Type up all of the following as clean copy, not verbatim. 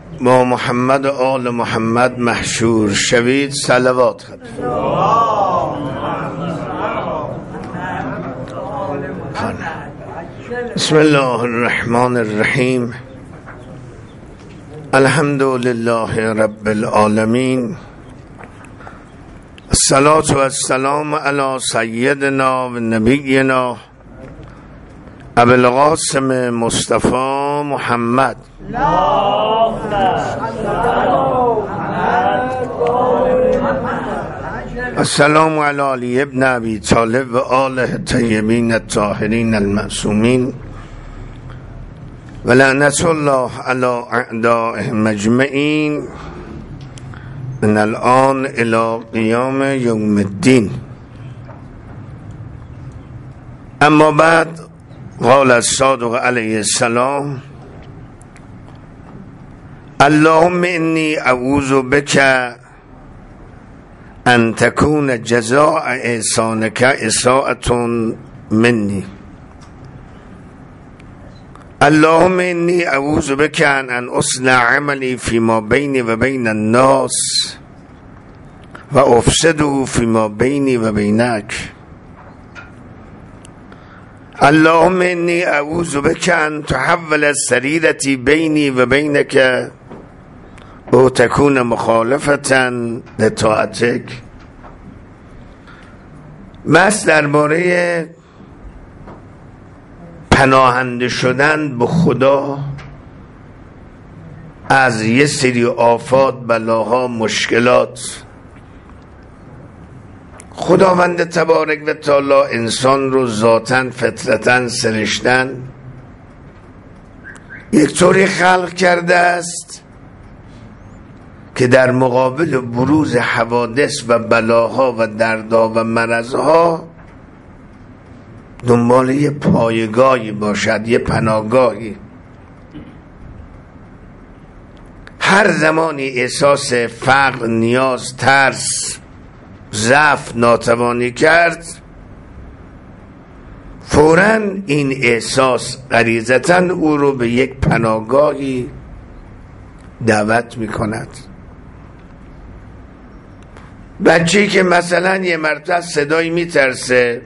با محمد و آل محمد محشور شوید. صلوات خواهد. بسم الله الرحمن الرحیم. الحمد لله رب العالمین. الصلاة و السلام علی سیدنا و نبینا ابو القاسم مصطفی محمد. السلام علی علی ابن ابی طالب و آله الطیبین الطاهرین المعصومین و لعنت الله علی اعدائهم اجمعین من الان الی قیام یوم الدین. اما بعد، قال الصادق علیه السلام: اللهم انی اعوذ بک ان تکون جزاء احسانک اساءة منی. اللهم انی اعوذ بک ان اصنع عملی فیما بینی و بین الناس و افسده فیما بینی و بینک. اللهم انی اعوذ بک ان تحول سریرتی بینی و بینک او تکون مخالفتا لطاعتک. بس درباره پناهنده شدن به خدا از یه سری آفات، بلاها، مشکلات. خداوند تبارک و تعالی انسان رو ذاتاً فطرتاً سرشتن یک طوری خلق کرده است که در مقابل بروز حوادث و بلاها و دردها و مرضها دنبال یه پایگاهی باشد، یه پناهگاهی. هر زمانی احساس فقر، نیاز، ترس، ضعف، ناتوانی کرد، فوراً این احساس غریزتاً او رو به یک پناهگاهی دعوت می کند. بچه‌ای که مثلا یه مرتبه صدایی می ترسه،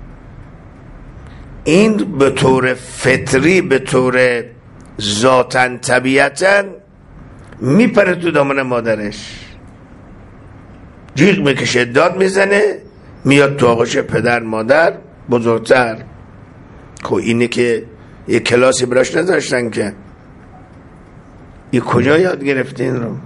این به طور فطری، به طور ذاتاً، طبیعتاً میپره تو دامن مادرش، جیغ میکشه، داد میزنه، میاد تو آغوش پدر، مادر، بزرگتر. خب اینه که یه کلاسی براش نداشتن که. این کجا یاد گرفته این رو؟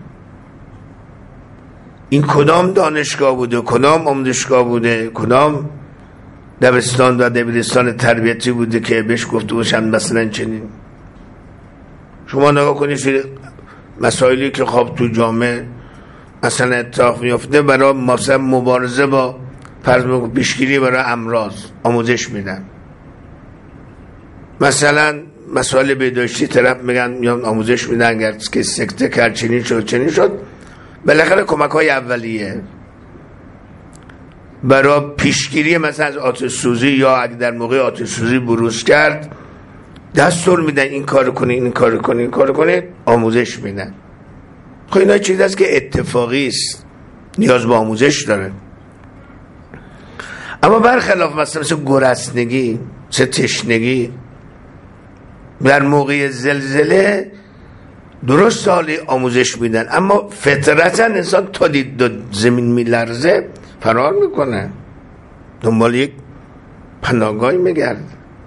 این کدام دانشگاه بوده، کدام آموزشگاه بوده، کدام دبستان و دبیرستان تربیتی بوده که بهش گفته باشن مثلا چنین؟ شما نگاه کنید مسائلی که خب تو جامعه مثلا اتفاق میفته، برای مثلا مبارزه با فرض پیشگیری برای امراض آموزش میدن. مثلا مسائل بهداشتی طرف میگن آموزش میدن، اگر که سکته کرد چنین شد چنین شد. بالاخره کمک های اولیه برای پیشگیری مثلا از آتش سوزی، یا اگر در موقع آتش سوزی بروز کرد دستور میدن این کار کنید، این کار کنید، این کار کنید، آموزش میدن. خب اینا چیز است که اتفاقی است، نیاز به آموزش داره. اما برخلاف مثل گرسنگی، مثل تشنگی، در موقع زلزله درست حالی آموزش میدن، اما فطرتا انسان تا دید زمین میلرزه فرار میکنه، دنبال یک پناهگاهی میگرد.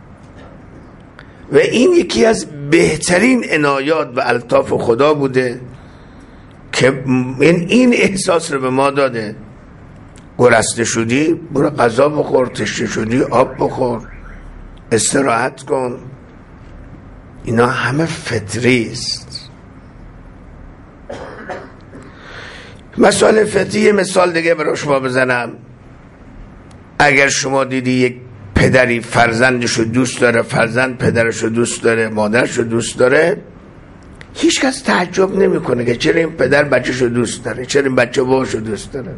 و این یکی از بهترین عنایات و الطاف خدا بوده که این احساس رو به ما داده. گرسنه شدی برو غذا بخور، تشنه شدی آب بخور، استراحت کن. اینا همه فطری است. مسائل فطری، مثال دیگه برای شما بزنم. اگر شما دیدی یک پدری فرزندشو دوست داره، فرزند پدرشو دوست داره، مادرشو دوست داره، هیچ کس تعجب نمیکنه که چرا این پدر بچه‌شو دوست داره، چرا این بچه باباشو دوست داره.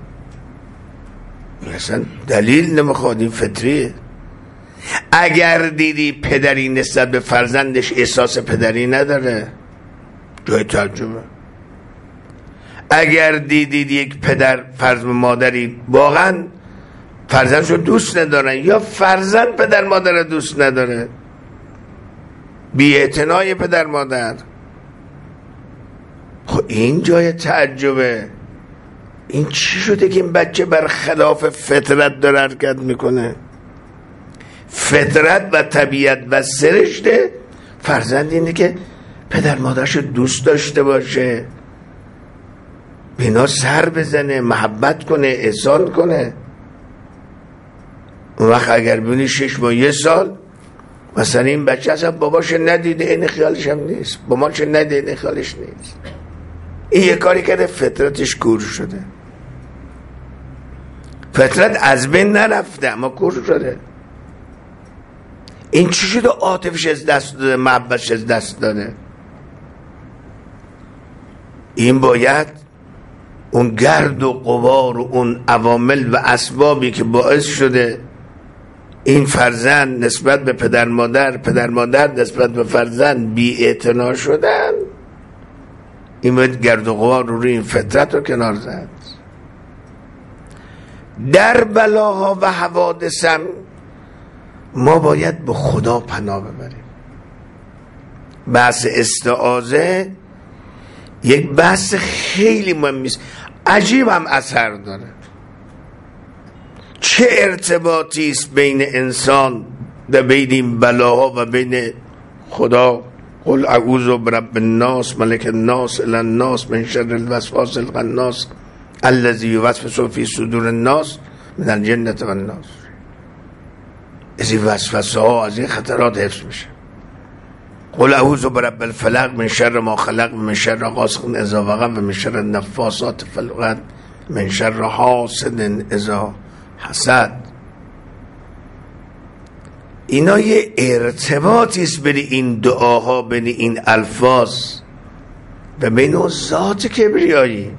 اصلا دلیل نمیخواد، این فطریه. اگر دیدی پدری نسبت به فرزندش احساس پدری نداره، جای تعجبه. اگر دیدید یک پدر فرض مادری واقعا فرزندشو دوست ندارن یا فرزند پدر مادر رو دوست نداره، بی‌اعتنای پدر مادر، خب این جای تعجبه. این چی شده که این بچه برخلاف فطرت داره حرکت میکنه؟ فطرت و طبیعت و سرشته فرزند اینه که پدر مادرشو دوست داشته باشه، بینا سر بزنه، محبت کنه، احسان کنه. اون وقت اگر بینی 6 ماه 1 سال مثلا این بچه اصلا باباش ندیده، این خیالش هم نیست، مامانش ندیده، این خیالش نیست، این یه کاری کرده فطرتش کور شده. فطرت از بین نرفته اما کور شده. این چی شده؟ عاطفش از دست داده، محبتش از دست داده. این باید اون گرد و غبار و اون عوامل و اسبابی که باعث شده این فرزند نسبت به پدر مادر نسبت به فرزند بی‌اعتنا شدن، این باید گرد و غبار رو این فطرت رو کنار زد. در بلاها و حوادث هم ما باید به خدا پناه ببریم. بحث استعاذه یک بحث خیلی مهمی است، عجیب هم اثر داره. چه ارتباطی است بین انسان و بین این بلاها و بین خدا؟ قل اعوذ برب الناس ملک الناس اله الناس من شر الوسواس الخناس الذی یوسوس فی صدور الناس من الجنة والناس. از این وسوسه ها، از این خطرات حفظ میشه. قل اعوذ برب الفلق من شر ما خلق من شر غاسق اذا وقب و من شر النفاثات فی العقد من شر حاسد اذا حسد. اینا یه ارتباطی است بین این دعاها، بین این الفاظ و بین اون ذات کبریایی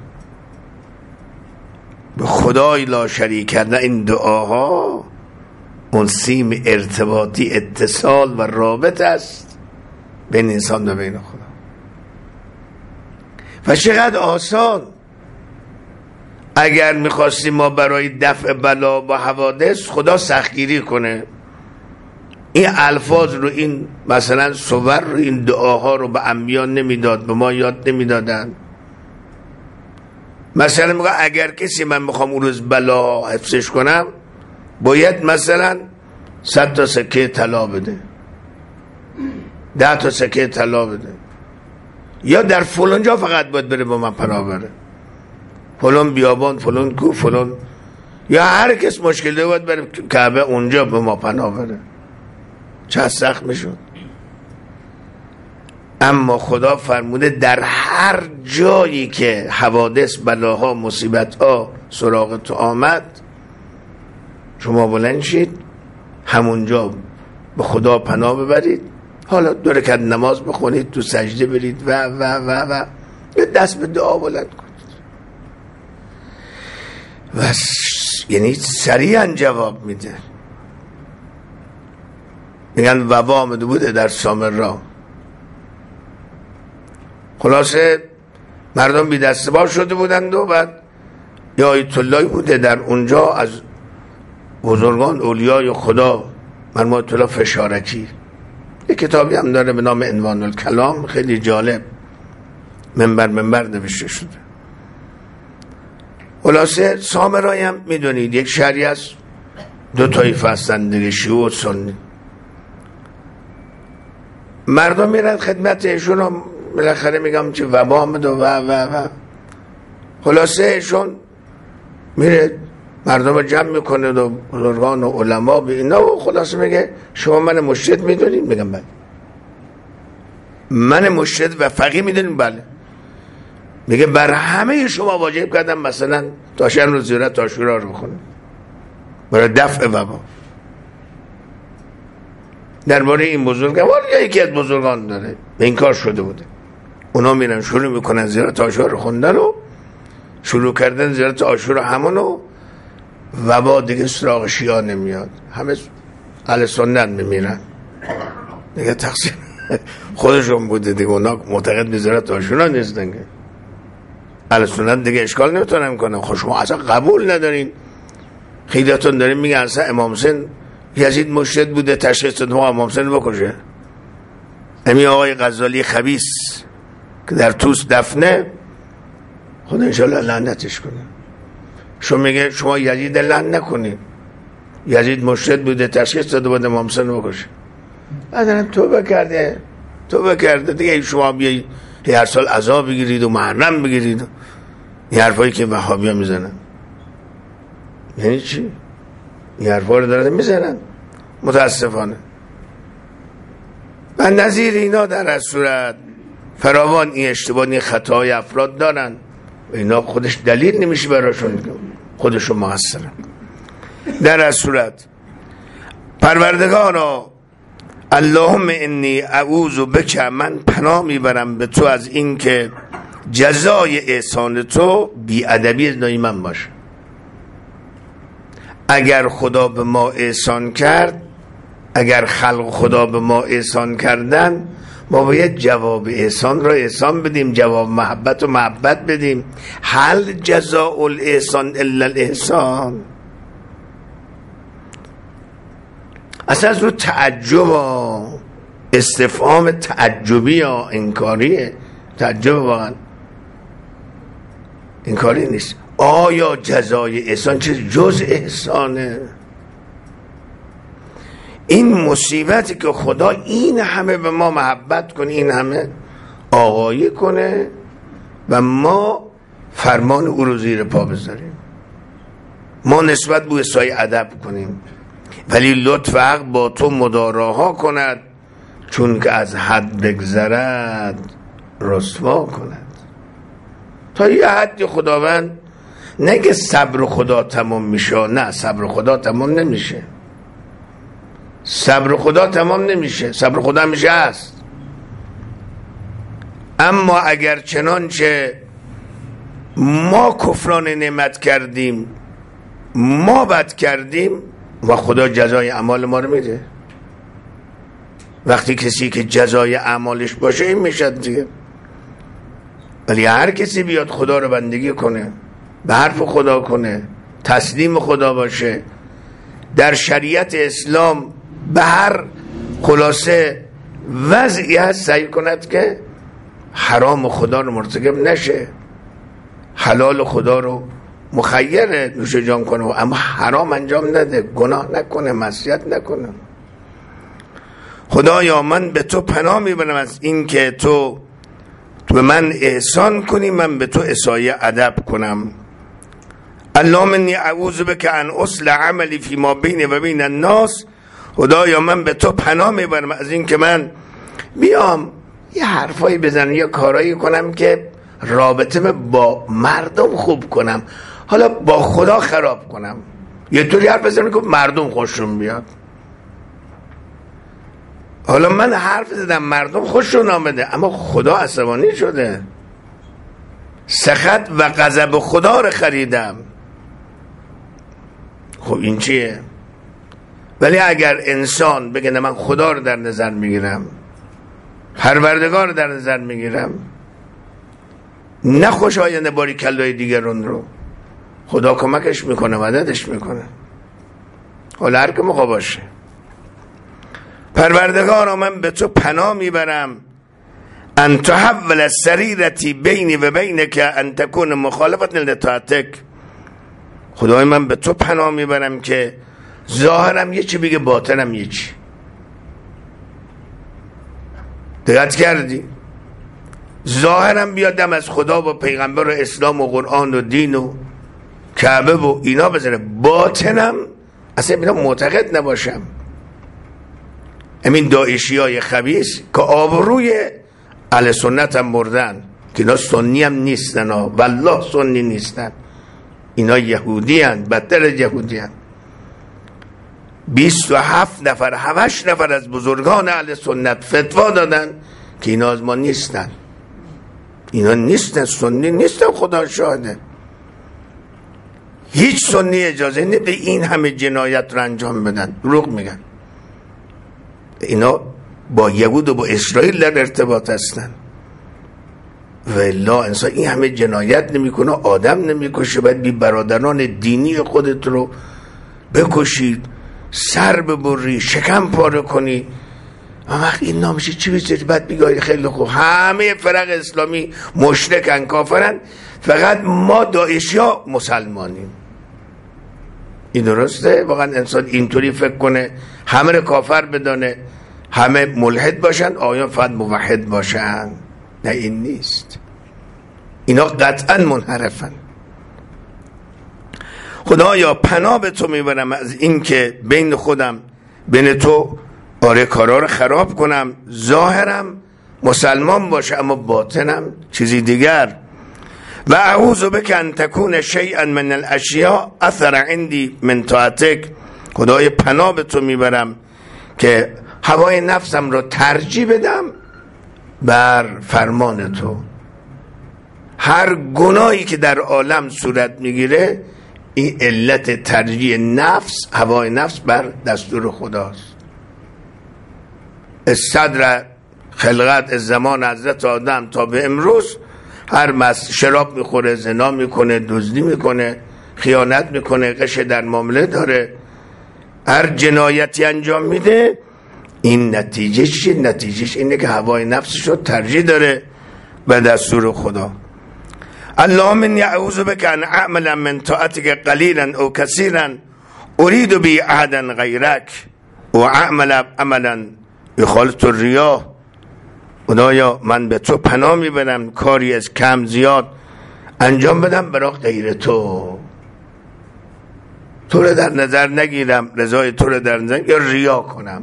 به خدای لا شریک کرده. این دعاها اون سیم ارتباطی، اتصال و رابط است بین انسان و بین خدا. و چقدر آسان. اگر میخواستیم ما برای دفع بلا و حوادث خدا سختگیری کنه، این الفاظ رو، این مثلا صور رو، این دعاها رو به انبیا نمیداد، به ما یاد نمیدادن. مثلا میگه اگر کسی من میخوام اون روز بلا حفظش کنم باید مثلا 100 تا سکه طلا بده، 10 تا سکه طلا بده، یا در فلان جا فقط باید بره با من پناه بره، فلان بیابان، فلان کو، فلان، یا هر کس مشکل داره باید بره کعبه اونجا به ما پناه بره. چه سخت میشد. اما خدا فرموده در هر جایی که حوادث، بلاها، مصیبتها سراغ تو آمد، شما بلند شید همونجا به خدا پناه ببرید. حالا 2 رکعت نماز بخونید، تو سجده برید و دست به دعا بلند کنید و یعنی سریعا جواب میده. میگن وبا آمده بوده در سامرا، خلاصه مردم بی دسته‌بار شده بودند و بعد یا آیت الله بوده در اونجا از بزرگان اولیای خدا، مرحوم آیت الله فشارکی، یک کتابی هم داره به نام عنوان الکلام، خیلی جالب، منبر نوشته شده. خلاصه سامرایی هم میدونید یک شهری است، 2 طایفه هستند دیگه، شیعه و سنی. مردم میرن خدمت ایشون و بالاخره میگم چه وبا آمد و خلاصه ایشون میره مردم جمع میکنه و بزرگان و علما به اینا و خلاصه میگه شما من مرشد میدونید؟ میگم بله. من مرشد و فقیه میدونید؟ بله. میگه بر همه شما واجب کردم مثلا تاشن رو زیارت عاشورا رو بخونید برای دفع وبا. درباره این بزرگوار یا یکی از بزرگان داره به این کار شده بوده، اونا میرن شروع میکنن زیارت عاشورا رو خوندن و شروع کردن زیارت عاشورا همونو، وبا دیگه سراغ شیعه نمیاد، همه اهل سنت میمیرن دیگه. تقصیر خودشون بوده دیگه، اونا معتقد به زیارت عاشورا نیستن. اهل سنت دیگه اشکال نمیتونن کنن. خب شما اصلا قبول ندارین، خیلیاتون دارین میگن اصلا امام حسین یزید مشرد بوده، تشخیص داد امام حسین بکشه. همین آقای غزالی خبیث که در توس دفنه، خدا انشاءالله لعنتش کنه. شما میگه شما یزید لعن نکنین، یزید مشرد بوده، تشخیص داده بود امام حسین بکشه. بعدن توبه کرده دیگه. شما بیایی هر سال عذاب بگیرید و محرم بگیرید، این حرفایی که وهابی‌ها میزنن یعنی چی؟ این حرفا رو دارن میزنن متاسفانه. و نظیر اینا در از صورت فراوان این اشتباه، این خطاهای افراد دارن و اینا خودش دلیل نمیشه براشون، خودشون مقصرن. در از صورت پروردگارا اللهم انی اعوذ بک، من پناه میبرم به تو از این که جزای احسان تو بی‌ادبی از من باشه. اگر خدا به ما احسان کرد، اگر خلق خدا به ما احسان کردن، ما باید جواب احسان را احسان بدیم، جواب محبت و محبت بدیم. هل جزاء الاحسان الا الاحسان. اصلا از رو تعجب، استفهام تعجبی یا انکاریه، تعجب واقعا انکاری نیست. آیا جزای احسان چیز جز احسانه؟ این مصیبتی که خدا این همه به ما محبت کنه، این همه آقایی کنه و ما فرمان او رو زیر پا بذاریم، ما نسبت به سای ادب کنیم، ولی لطف حق با تو مداراها کند، چون که از حد بگذرد رسوا کند. تا یه حدی خداوند نگه صبر خدا تمام میشه، نه، صبر خدا تمام نمیشه، صبر خدا تمام نمیشه، صبر خدا همیشه هست. اما اگر چنانچه ما کفران نعمت کردیم، ما بد کردیم، و خدا جزای اعمال ما رو میده. وقتی کسی که جزای اعمالش باشه این میشه دیگه. ولی هر کسی بیاد خدا رو بندگی کنه، به حرف خدا کنه، تسلیم خدا باشه، در شریعت اسلام به هر خلاصه وضعی هست سعی کند که حرام خدا رو مرتکب نشه، حلال خدا رو مخیر نوش جان کنه، اما حرام انجام نده، گناه نکنه، معصیت نکنه. خدایا من به تو پناه میبرم از این که تو به من احسان کنی، من به تو اسایه ادب کنم. اللهم انی اعوذ بک ان اصلح عملی فی ما بین و بین الناس. خدایا من به تو پناه میبرم از این که من بیام یه حرفایی بزنم، یه کارایی کنم که رابطه با مردم خوب کنم، حالا با خدا خراب کنم، یه طوری حرف بزنم که مردم خوششون بیاد. حالا من حرف زدم مردم خوششون آمده، اما خدا عصبانی شده، سخط و غضب خدا رو خریدم. خب این چیه؟ ولی اگر انسان بگه من خدا رو در نظر میگیرم، پروردگار رو در نظر میگیرم، نه خوشایند باری کلای دیگرون رو، خدا کمکش میکنه، مددش میکنه. حالا هر که مخوا باشه. پروردگارا من به تو پناه میبرم ان تحول السریرتی بینی و بینک ان تکون مخالفت لطاعتک. خدای من به تو پناه میبرم که ظاهرم یه چی بگه، باطنم یه چی. دقت کردی؟ ظاهرم بیادم از خدا و پیغمبر و اسلام و قرآن و دین و کعبه و اینا بزنه، باطنم اصلا اینا معتقد نباشم. همین داعشی های خبیث که آبروی اهل سنت هم بردن، که اینا سنی هم نیستن، والله سنی نیستن، اینا یهودی هن، بدتر یهودی هن. 27 نفر 8 نفر از بزرگان اهل سنت فتوا دادن که اینا از ما نیستن، اینا نیستن، سنی نیستن، خدا شاهده. هیچ سنی اجازه نمیده این همه جنایت رو انجام بدن. دروغ میگن. اینا با یهود و با اسرائیل در ارتباط هستن. والله انسان این همه جنایت نمیکنه، آدم نمیکشه، باید بی برادران دینی خودت رو بکشید، سر ببری، شکم پاره کنی. وقت این نامشه چی بذاری؟ بعد بگه خیلی خوب همه فرق اسلامی مشرکن، کافرن، فقط ما داعشی ها مسلمانیم. این درسته؟ واقعا انسان اینطوری فکر کنه همه رو کافر بدانه، همه ملحد باشن، آیا فقط موحد باشن؟ نه، این نیست. اینا قطعا منحرفن. خدایا پناه به تو میبرم از این که بین خودم بین تو کارا رو خراب کنم، ظاهرم مسلمان باشه اما باطنم چیزی دیگر. و اعوذ بک ان تکون شیئا من الاشیاء اثر عندی من طاعتک. خدای پناه به تو میبرم که هوای نفسم رو ترجیح بدم بر فرمان تو. هر گناهی که در عالم صورت میگیره این علت ترجیح نفس، هوای نفس بر دستور خداست. صدر خلقت از زمان حضرت آدم تا به امروز هر شراب میخوره، زنا میکنه، دزدی میکنه، خیانت میکنه، غش در معامله داره، هر جنایتی انجام میده، این نتیجهش اینه که هوای نفسش رو ترجیح داره به دستور خدا. اللهم انی اعوذ بک ان اعمل من طاعتک قلیلا او کثیرا ارید بی احدا غیرک و اعمل عملا یخالط الریا. خدایا من به تو پناه میبرم کاری از کم زیاد انجام بدم برای غیر تو رو در نظر نگیرم، رضای تو رو در نظر، یا ریا کنم.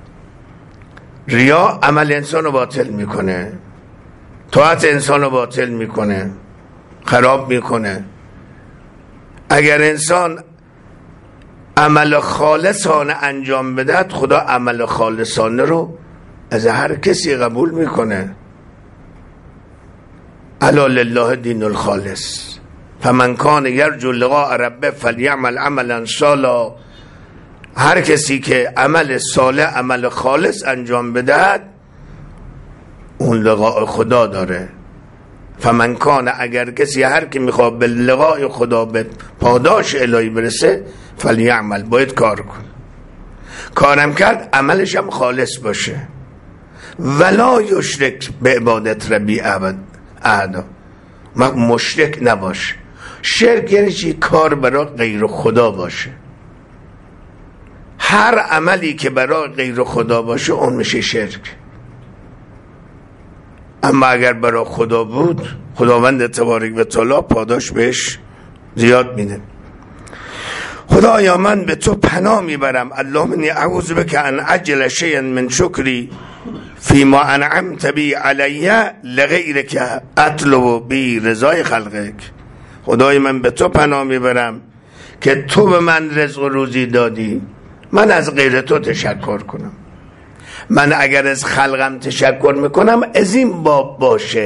ریا عمل انسان رو باطل میکنه، طاعت انسان رو باطل میکنه، خراب میکنه. اگر انسان عمل خالصانه انجام بدهد، خدا عمل خالصانه رو از هر کسی قبول میکنه. الا لله دین الخالص فمن کان یرجو لقاء ربه فلیعمل عملا صالحا. هر کسی که عمل صالح، عمل خالص انجام بدهد، اون لقاء خدا داره. فمن کان، اگر کسی، هر که میخواد به لقاء خدا، به پاداش الهی برسه، فلیعمل، باید کار کن. کارم کرد عملش هم خالص باشه. ولا یشرک به عبادت ربی احدا، مشرک نباشه. شرک یعنی چی؟ کار برای غیر خدا باشه. هر عملی که برای غیر خدا باشه اون میشه شرک. اما اگر برای خدا بود، خداوند تبارک و تعالی پاداش بهش زیاد میده. خدایا من به تو پناه میبرم. اللهم انی اعوذ بک ان اجل شیئا من شکری فیما انعمت بی علی لغیرک اطلب بی رضای خلقک. خدای من به تو پناه میبرم که تو به من رزق و روزی دادی، من از غیر تو تشکر کنم. من اگر از خلقم تشکر میکنم از این باب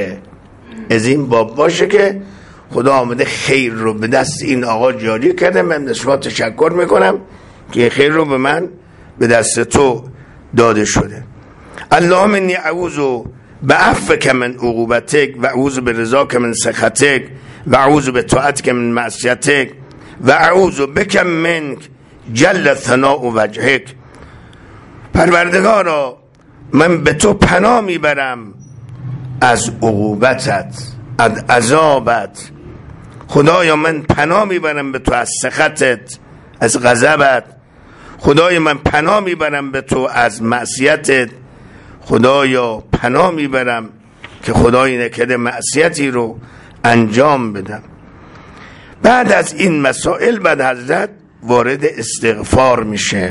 باشه که خدا آمده خیر رو به دست این آقا جاری کرده، من نسبت تشکر میکنم که خیر رو به من به دست تو داده شده. اللهم انی اعوذ بعفوک من عقوبتک و اعوذ برضاک من سخطک و اعوذ بطاعتک من معصیتک و اعوذ بک منک جل ثناء وجهک. پروردگارا من به تو پناه میبرم از عقوبتت، از عذابت. خدایا من پناه میبرم به تو از سخطت، از غضبت. خدایا من پناه میبرم به تو از معصیتت. خدایا پناه میبرم که خدای نکرده معصیتی رو انجام بدم. بعد از این مسائل بعد حضرت وارد استغفار میشه.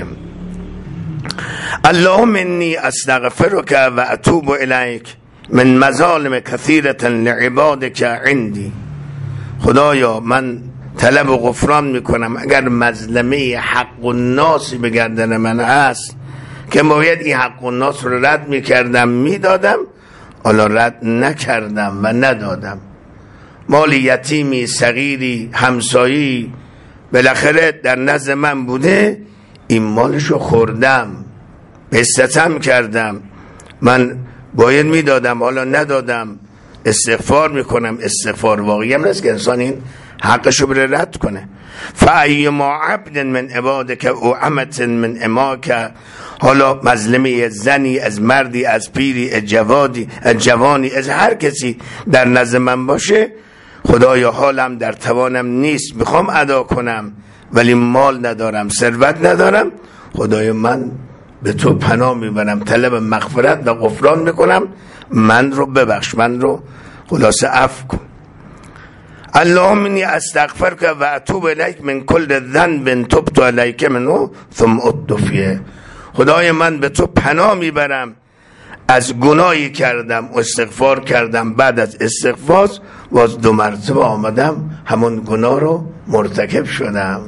اللهم انی استغفرک و اتوب الیک من مظالم کثیرة لعبادک عندی. خدایا من طلب و غفران میکنم اگر مظلمه حق الناس به گردن من هست که باید این حق الناس رو رد میکردم میدادم، حالا رد نکردم و ندادم. مال یتیمی، صغیری، همسایی بالاخره در نزد من بوده، این مالشو خوردم، به ستم کردم، من باید میدادم حالا ندادم، استغفار میکنم. استغفار واقعی هم نیست که انسان این حقشو بره رد کنه. فایما عبد من عبادک او امت من اماک، حالا مظلمه زنی، از مردی، از پیری، از جوانی، از هر کسی در نزد من باشه، خدایا حالم در توانم نیست، میخوام ادا کنم ولی مال ندارم، ثروت ندارم، خدایا من به تو پناه میبرم، طلب مغفرت و غفران میکنم، من رو ببخش، من رو خلاصه عفو کن. اللهم انی استغفرک و اتوب الیک من کل ذنب تبت الیک منه ثم عدت فیه. خدای من به تو پناه میبرم از گناهی کردم، استغفار کردم، بعد از استغفار باز 2 مرتبه آمدم همون گناه رو مرتکب شدم.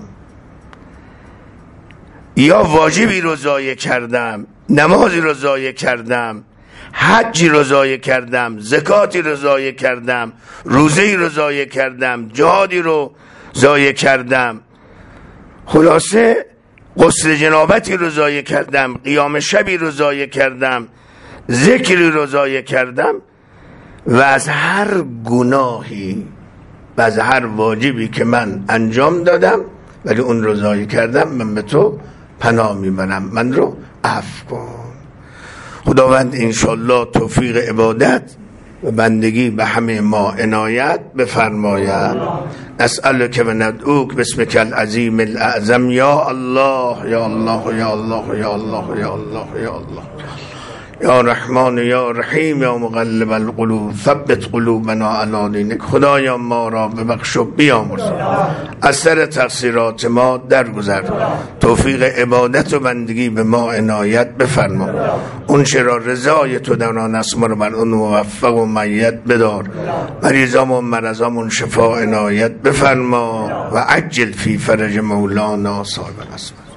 یا واجبی رو ضایع کردم، نمازی رو ضایع کردم، حجی رو ضایع کردم، زکاتی رو ضایع کردم، روزه‌ای رو ضایع کردم، جهادی رو ضایع کردم، خلاصه غسل جنابتی رو ضایع کردم، قیام شبی رو ضایع کردم، ذکری رو ضایع کردم و از هر گناهی و از هر واجبی که من انجام دادم ولی اون رو ضایع کردم، من به تو پناه میبرم، من رو عفو کن. خداوند انشالله توفیق عبادت و بندگی به همه ما عنایت بفرماید. نسألک و ندعوک باسمک العظیم الاعظم یا الله یا الله یا الله یا الله یا الله یا الله یا رحمان یا رحیم یا مقلب القلوب ثبت قلوبنا علی دینک. خدایا ما را ببخش و بیامرز، از سر تقصیرات ما درگذر، توفیق عبادت و بندگی به ما عنایت بفرما، اون چرا رضای تو در آن است ما رو بر اون موفق و مؤید بدار، مریضامون مرضامون شفا عنایت بفرما و عجل فی فرج مولانا صاحب الاسم.